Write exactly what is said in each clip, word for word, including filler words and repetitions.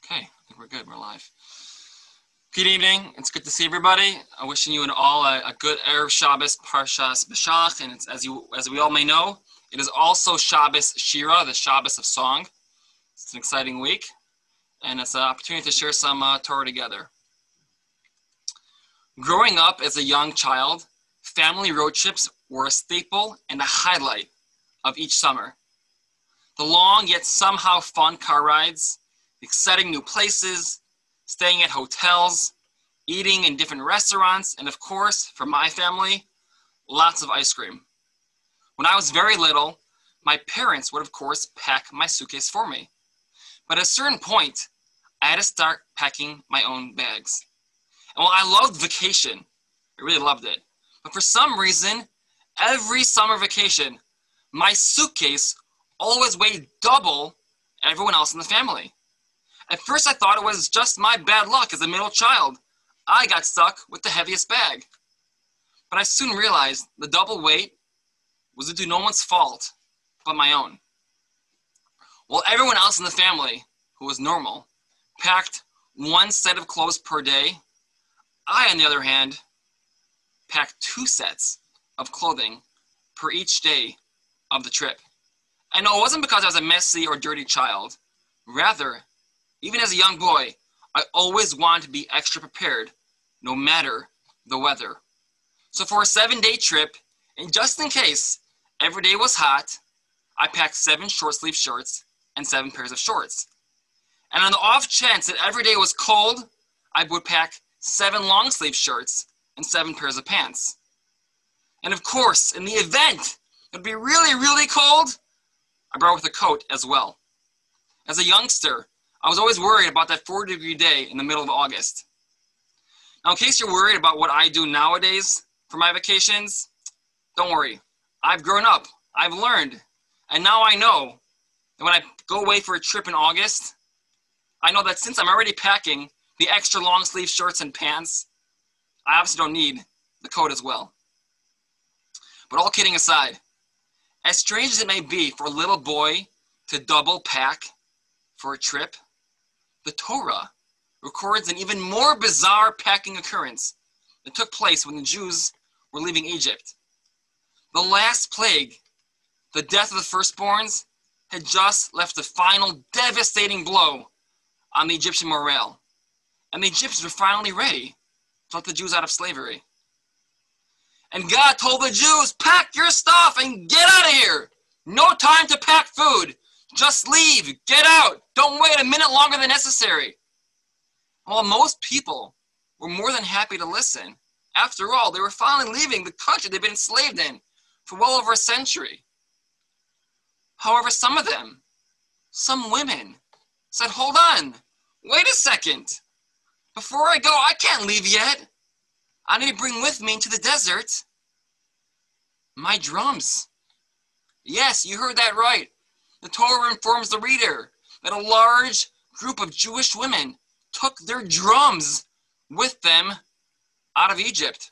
Okay, I think we're good. We're live. Good evening. It's good to see everybody. I'm wishing you and all a, a good Erev Shabbos Parshas B'Shalach, and it's, as you as we all may know, it is also Shabbos Shira, the Shabbos of song. It's an exciting week, and it's an opportunity to share some uh, Torah together. Growing up as a young child, family road trips were a staple and a highlight of each summer. The long yet somehow fun car rides, exciting new places, staying at hotels, eating in different restaurants, and of course, for my family, lots of ice cream. When I was very little, my parents would of course pack my suitcase for me. But at a certain point, I had to start packing my own bags. And while I loved vacation, I really loved it, but for some reason, every summer vacation, my suitcase always weighed double everyone else in the family. At first I thought it was just my bad luck as a middle child. I got stuck with the heaviest bag. But I soon realized the double weight was due to no one's fault but my own. While everyone else in the family, who was normal, packed one set of clothes per day, I, on the other hand, packed two sets of clothing per each day of the trip. And no, it wasn't because I was a messy or dirty child. Rather, even as a young boy, I always wanted to be extra prepared, no matter the weather. So for a seven-day trip, and just in case every day was hot, I packed seven short-sleeve shirts and seven pairs of shorts. And on the off chance that every day was cold, I would pack seven long-sleeve shirts and seven pairs of pants. And of course, in the event it would be really, really cold, I brought with a coat as well. As a youngster, I was always worried about that forty degree day in the middle of August. Now, in case you're worried about what I do nowadays for my vacations, don't worry. I've grown up, I've learned, and now I know that when I go away for a trip in August, I know that since I'm already packing the extra long sleeve shirts and pants, I obviously don't need the coat as well. But all kidding aside, as strange as it may be for a little boy to double pack for a trip, the Torah records an even more bizarre packing occurrence that took place when the Jews were leaving Egypt. The last plague, the death of the firstborns, had just left a final devastating blow on the Egyptian morale. And the Egyptians were finally ready to let the Jews out of slavery. And God told the Jews, pack your stuff and get out of here. No time to pack food. Just leave, get out. Don't wait a minute longer than necessary. While most people were more than happy to listen, after all, they were finally leaving the country they'd been enslaved in for well over a century. However, some of them, some women, said, hold on, wait a second. Before I go, I can't leave yet. I need to bring with me into the desert my drums. Yes, you heard that right. The Torah informs the reader that a large group of Jewish women took their drums with them out of Egypt.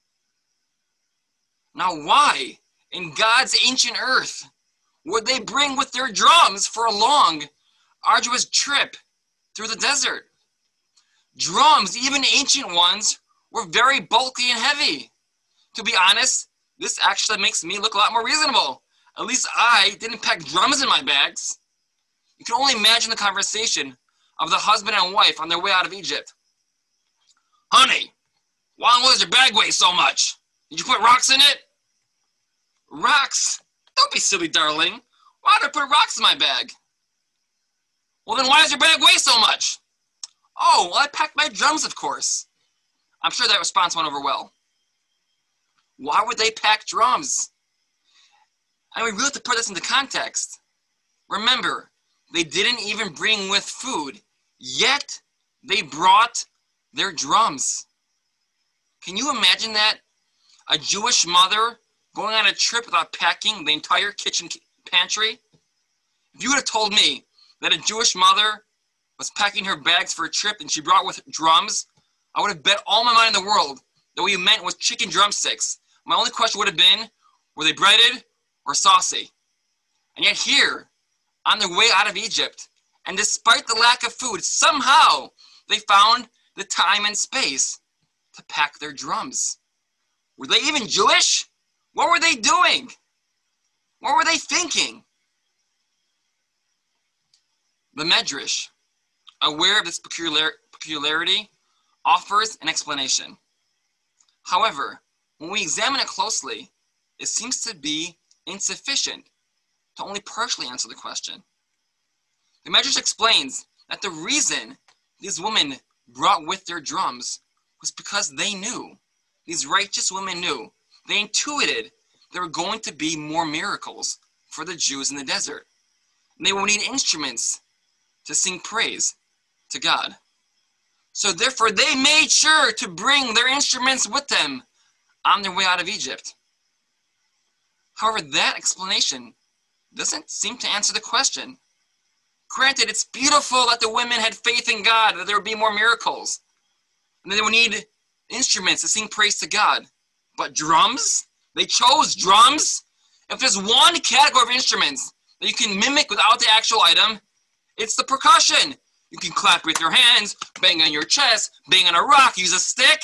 Now, why in God's ancient earth would they bring with their drums for a long, arduous trip through the desert? Drums, even ancient ones, were very bulky and heavy. To be honest, this actually makes me look a lot more reasonable. At least I didn't pack drums in my bags. You can only imagine the conversation of the husband and wife on their way out of Egypt. Honey, why was your bag weigh so much? Did you put rocks in it? Rocks? Don't be silly, darling. Why did I put rocks in my bag? Well, then why does your bag weigh so much? Oh, well, I packed my drums, of course. I'm sure that response went over well. Why would they pack drums? And we really have to put this into context. Remember, they didn't even bring with food, yet they brought their drums. Can you imagine that? A Jewish mother going on a trip without packing the entire kitchen pantry? If you would have told me that a Jewish mother was packing her bags for a trip and she brought with drums, I would have bet all my money in the world that what you meant was chicken drumsticks. My only question would have been, were they breaded or saucy? And yet here, on their way out of Egypt, And despite the lack of food, somehow they found the time and space to pack their drums. Were they even Jewish? What were they doing? What were they thinking? The Medrash, aware of this peculiar, peculiarity, offers an explanation. However, when we examine it closely, it seems to be insufficient to only partially answer the question. The Medrash explains that the reason these women brought with their drums was because they knew, these righteous women knew, they intuited there were going to be more miracles for the Jews in the desert. And they would need instruments to sing praise to God. So therefore, they made sure to bring their instruments with them on their way out of Egypt. However, that explanation doesn't seem to answer the question. Granted, it's beautiful that the women had faith in God, that there would be more miracles, and that they would need instruments to sing praise to God. But drums? They chose drums? If there's one category of instruments that you can mimic without the actual item, it's the percussion. You can clap with your hands, bang on your chest, bang on a rock, use a stick.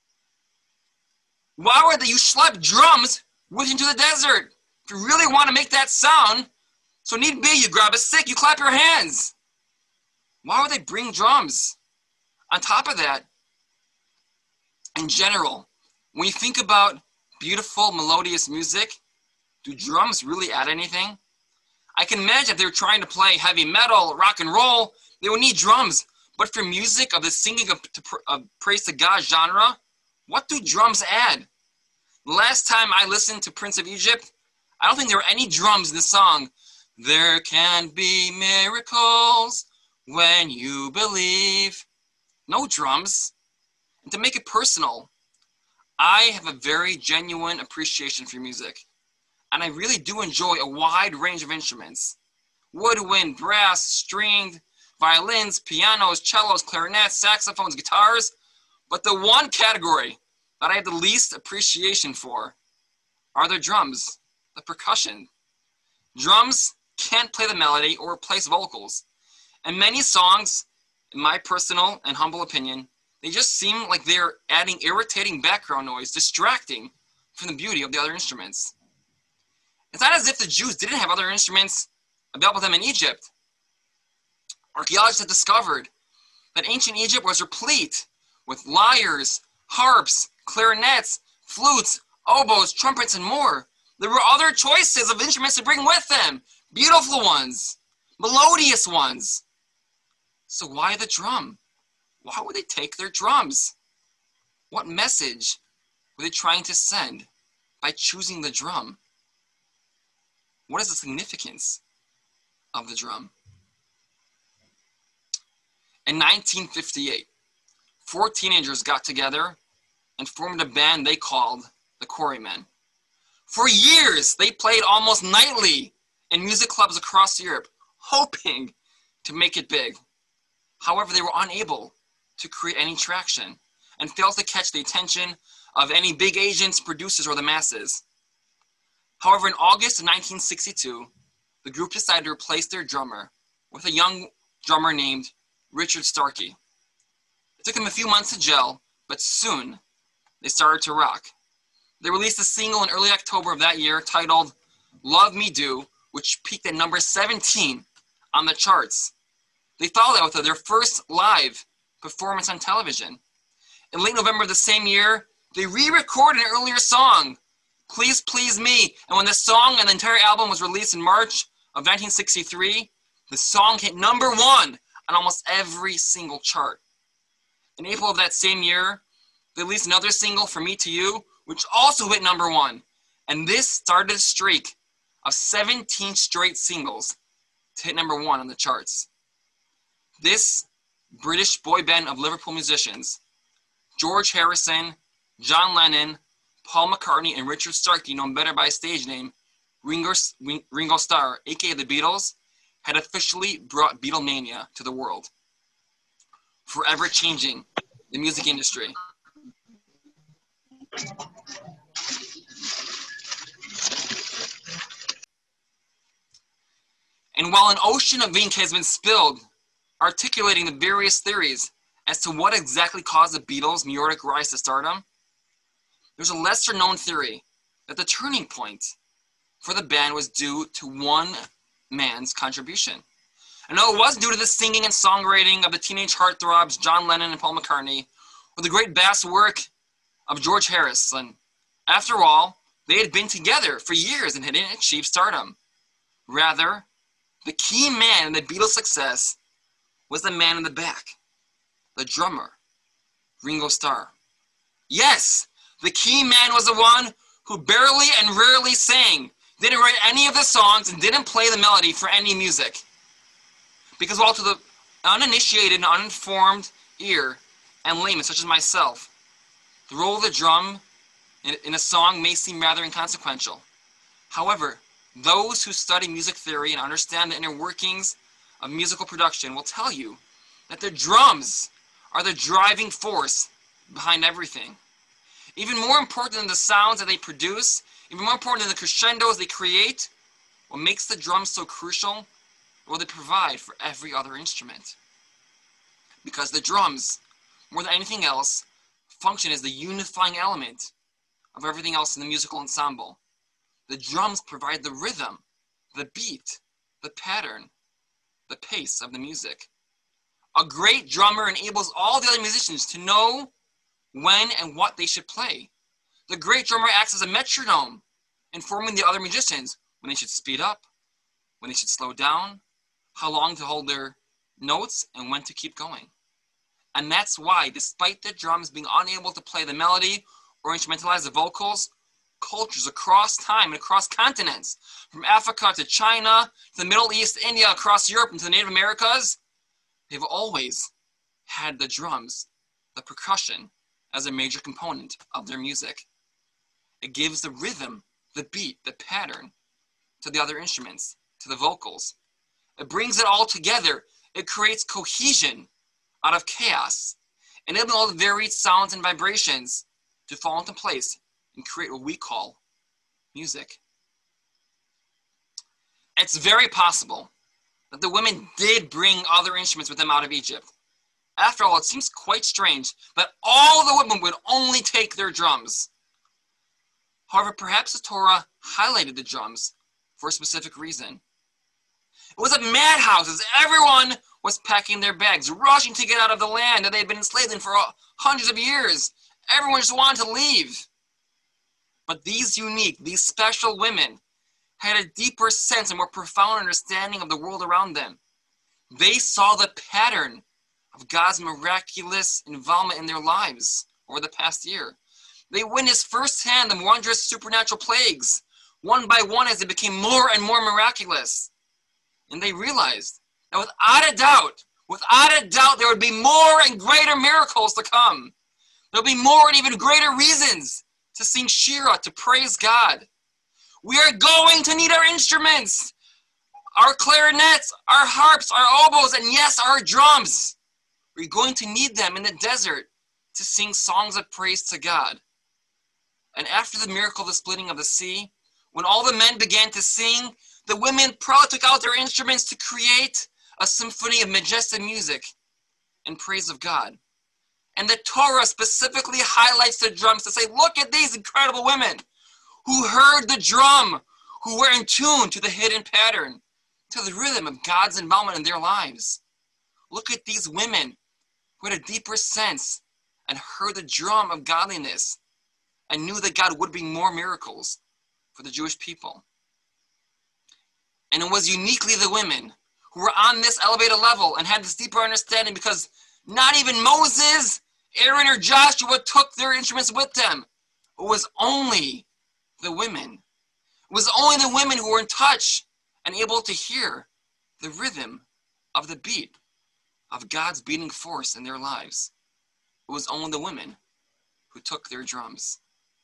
Why would you schlep drums with you into the desert? If you really want to make that sound, so need be, you grab a stick, you clap your hands. Why would they bring drums? On top of that, in general, when you think about beautiful, melodious music, do drums really add anything? I can imagine if they were trying to play heavy metal, rock and roll, they would need drums. But for music of the singing of, to, of praise to God genre, what do drums add? The last time I listened to Prince of Egypt, I don't think there were any drums in the song. There can be miracles when you believe. No drums. And to make it personal, I have a very genuine appreciation for music. And I really do enjoy a wide range of instruments. Woodwind, brass, stringed, violins, pianos, cellos, clarinets, saxophones, guitars. But the one category that I have the least appreciation for are the drums, the percussion. Drums can't play the melody or replace vocals. And many songs, in my personal and humble opinion, they just seem like they're adding irritating background noise, distracting from the beauty of the other instruments. It's not as if the Jews didn't have other instruments available to them in Egypt. Archaeologists have discovered that ancient Egypt was replete with lyres, harps, clarinets, flutes, oboes, trumpets, and more. There were other choices of instruments to bring with them. Beautiful ones, melodious ones. So why the drum? Why would they take their drums? What message were they trying to send by choosing the drum? What is the significance of the drum? In nineteen fifty-eight, four teenagers got together and formed a band they called the Quarrymen. For years, they played almost nightly in music clubs across Europe, hoping to make it big. However, they were unable to create any traction and failed to catch the attention of any big agents, producers, or the masses. However, in August of nineteen sixty-two, the group decided to replace their drummer with a young drummer named Richard Starkey. It took them a few months to gel, but soon they started to rock. They released a single in early October of that year titled Love Me Do, which peaked at number seventeen on the charts. They followed that with their first live performance on television. In late November of the same year, they re-recorded an earlier song, Please Please Me, and when the song and the entire album was released in March of nineteen sixty-three, the song hit number one on almost every single chart. In April of that same year, they released another single, For Me to You, which also hit number one. And this started a streak of seventeen straight singles to hit number one on the charts. This British boy band of Liverpool musicians, George Harrison, John Lennon, Paul McCartney, and Richard Starkey, known better by his stage name, Ringo, Ringo Starr, aka the Beatles, had officially brought Beatlemania to the world, forever changing the music industry. And while an ocean of ink has been spilled articulating the various theories as to what exactly caused the Beatles' meteoric rise to stardom, there's a lesser known theory that the turning point for the band was due to one man's contribution. And no, it was due to the singing and songwriting of the teenage heartthrobs John Lennon and Paul McCartney, or the great bass work of George Harrison. After all, they had been together for years and hadn't achieved stardom. Rather, the key man in the Beatles' success was the man in the back, the drummer, Ringo Starr. Yes, the key man was the one who barely and rarely sang, didn't write any of the songs, and didn't play the melody for any music. Because while to the uninitiated and uninformed ear and layman such as myself, the role of the drum in a song may seem rather inconsequential. However, those who study music theory and understand the inner workings of musical production will tell you that the drums are the driving force behind everything. Even more important than the sounds that they produce, even more important than the crescendos they create, what makes the drums so crucial, what they provide for every other instrument. Because the drums, more than anything else, function as the unifying element of everything else in the musical ensemble. The drums provide the rhythm, the beat, the pattern, the pace of the music. A great drummer enables all the other musicians to know when and what they should play. The great drummer acts as a metronome, informing the other musicians when they should speed up, when they should slow down, how long to hold their notes, and when to keep going. And that's why, despite the drums being unable to play the melody or instrumentalize the vocals, cultures across time and across continents, from Africa to China, to the Middle East, India, across Europe, and to the Native Americas, they've always had the drums, the percussion, as a major component of their music. It gives the rhythm, the beat, the pattern to the other instruments, to the vocals. It brings it all together. It creates cohesion out of chaos, enabling all the varied sounds and vibrations to fall into place and create what we call music. It's very possible that the women did bring other instruments with them out of Egypt. After all, it seems quite strange that all the women would only take their drums. However, perhaps the Torah highlighted the drums for a specific reason. It was a madhouse as everyone was packing their bags, rushing to get out of the land that they had been enslaved in for hundreds of years. Everyone just wanted to leave. But these unique, these special women had a deeper sense and more profound understanding of the world around them. They saw the pattern of God's miraculous involvement in their lives over the past year. They witnessed firsthand the wondrous supernatural plagues, one by one as they became more and more miraculous. And they realized that without a doubt, without a doubt, there would be more and greater miracles to come. There'll be more and even greater reasons to sing Shira, to praise God. We are going to need our instruments, our clarinets, our harps, our oboes, and yes, our drums. We're going to need them in the desert to sing songs of praise to God. And after the miracle of the splitting of the sea, when all the men began to sing, the women proudly took out their instruments to create a symphony of majestic music and praise of God. And the Torah specifically highlights the drums to say, look at these incredible women who heard the drum, who were in tune to the hidden pattern, to the rhythm of God's involvement in their lives. Look at these women who had a deeper sense and heard the drum of godliness and knew that God would bring more miracles for the Jewish people. And it was uniquely the women who were on this elevated level and had this deeper understanding, because not even Moses, Aaron, or Joshua took their instruments with them. It was only the women. It was only the women who were in touch and able to hear the rhythm of the beat of God's beating force in their lives. It was only the women who took their drums.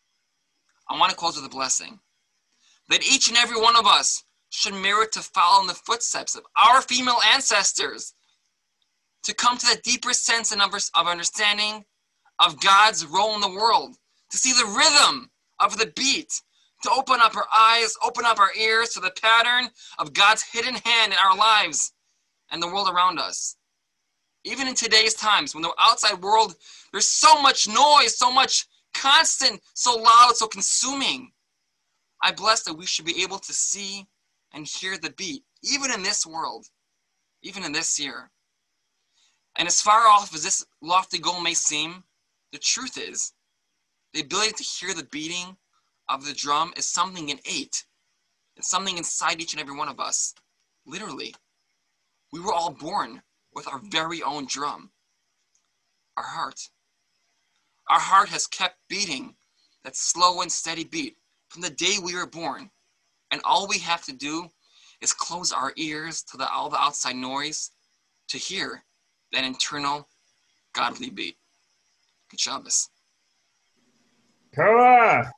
I want to close with a blessing that each and every one of us should merit to follow in the footsteps of our female ancestors, to come to that deeper sense and of understanding of God's role in the world, to see the rhythm of the beat, to open up our eyes, open up our ears to the pattern of God's hidden hand in our lives and the world around us. Even in today's times, when the outside world, there's so much noise, so much constant, so loud, so consuming. I bless that we should be able to see and hear the beat, even in this world, even in this year. And as far off as this lofty goal may seem, the truth is, the ability to hear the beating of the drum is something innate. It's something inside each and every one of us. Literally. We were all born with our very own drum. Our heart. Our heart has kept beating that slow and steady beat from the day we were born. And all we have to do is close our ears to the, all the outside noise to hear that internal godly beat. Good Shabbos. Torah.